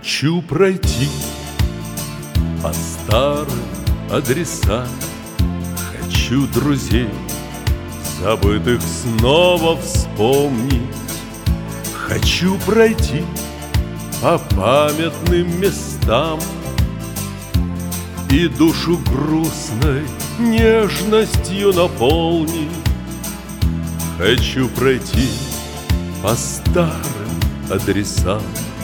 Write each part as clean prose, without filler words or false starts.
Хочу пройти по старым адресам, хочу друзей, забытых снова вспомнить. Хочу пройти по памятным местам и душу грустной нежностью наполнить. Хочу пройти по старым адресам.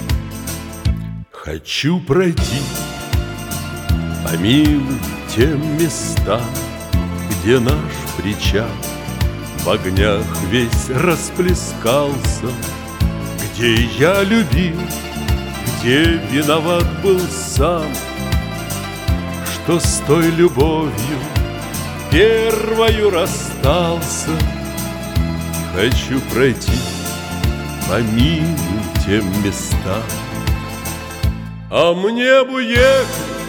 Хочу пройти по милым тем местам, где наш причал в огнях весь расплескался, где я любил, где виноват был сам, что с той любовью первою расстался. Хочу пройти по милым тем местам. А мне бы ехать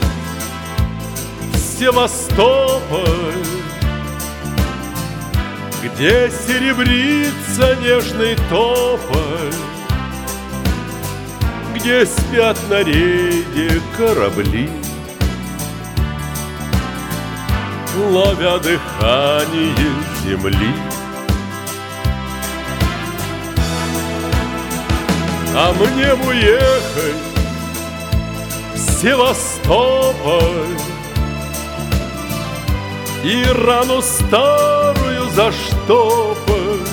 в Севастополь, где серебрится нежный тополь, где спят на рейде корабли, ловя дыхание земли. А мне бы ехать в Севастополь и рану старую заштопать,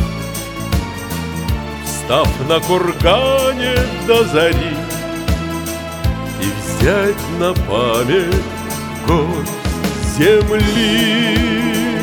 встав на кургане до зари, и взять на память горсть земли.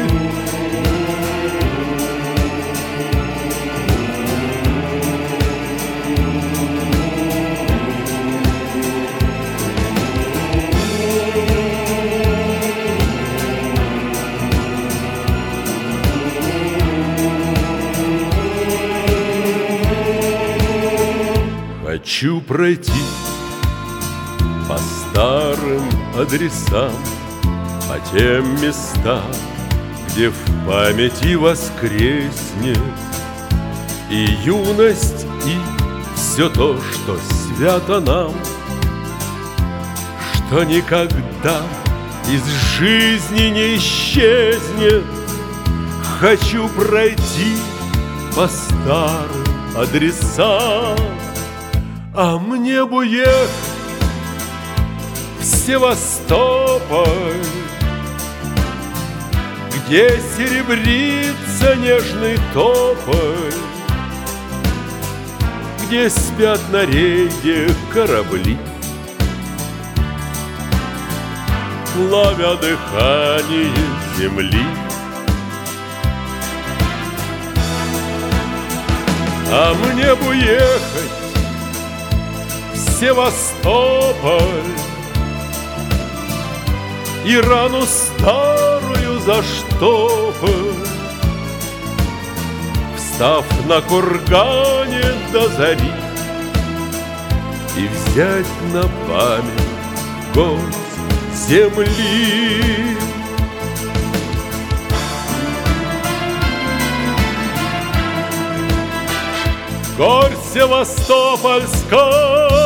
Хочу пройти по старым адресам, по тем местам, где в памяти воскреснет и юность, и все то, что свято нам, что никогда из жизни не исчезнет. Хочу пройти по старым адресам. А мне бы ехать в Севастополь, где серебрится нежный тополь, где спят на рейде корабли, ловя дыхание земли. А мне бы ехать Севастополь и рану старую заштопать, встав на кургане до зари, и взять на память горсть земли. Горсть Севастопольская